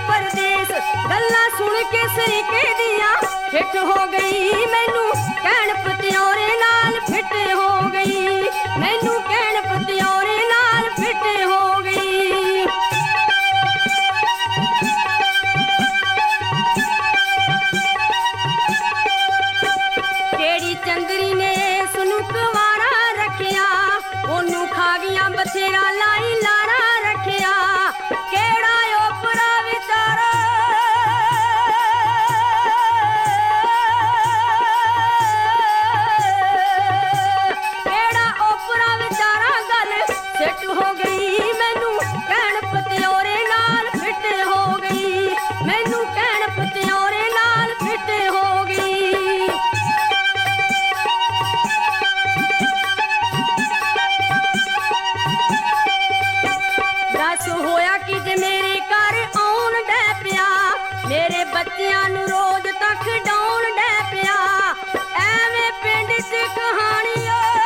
परदेस गल्लां सुन के सरीके दियां फिट हो गई मैनू कहण पतियोरे नाल फिट हो गई मैनू कहण पतियोरे नाल फिट हो गई। केड़ी चंदरी ने सुनू कुवारा रखिया ओनू खा गया बथेरा लाई लारा रखिया केड़ा ओपरा विचारा केड़ा ओपरा विचारा गल सेट हो गई मैनू कहण पतियोरे नाल फिट हो गई मैनू कहण पतियोरे नाल फिट हो गई। दस होया कि जे मेरे घर आउण डै पिया मेरे बच्चियां नू रोज तक डाउण डै पिया एवें पिंड च कहानी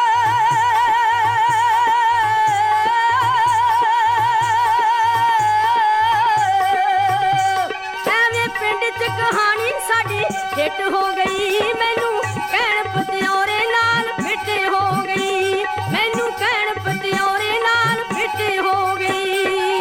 एवें पिंड च कहानी साडी हिट हो गई मैनू कहण पतियोरे नाल फिट हो गई मैनू कहण पतियोरे नाल फिट हो गई।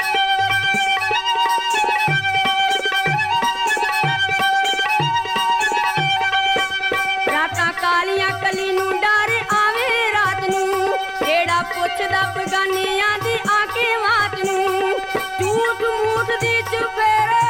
रातां कालियां कली नू डर आवे रात नू केड़ा पुछदा बगानियां दी आके वात नू झूठ मूठ दी चुफेरे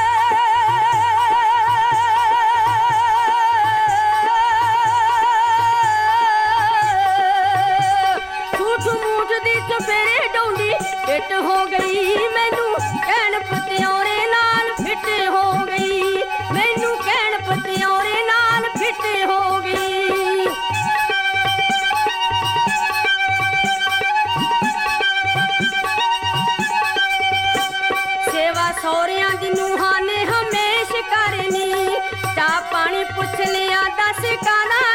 झूठ मूठ दी चुफेरे डौंदी फिट हो गई मैनू कहण पतियोरे नाल फिट हो गई मैनू कहण पतियोरे नाल फिट हो गई। सेवा सौरियां दी नूहां ने हमेश करनी चाह पानी पुछ लिया दस काना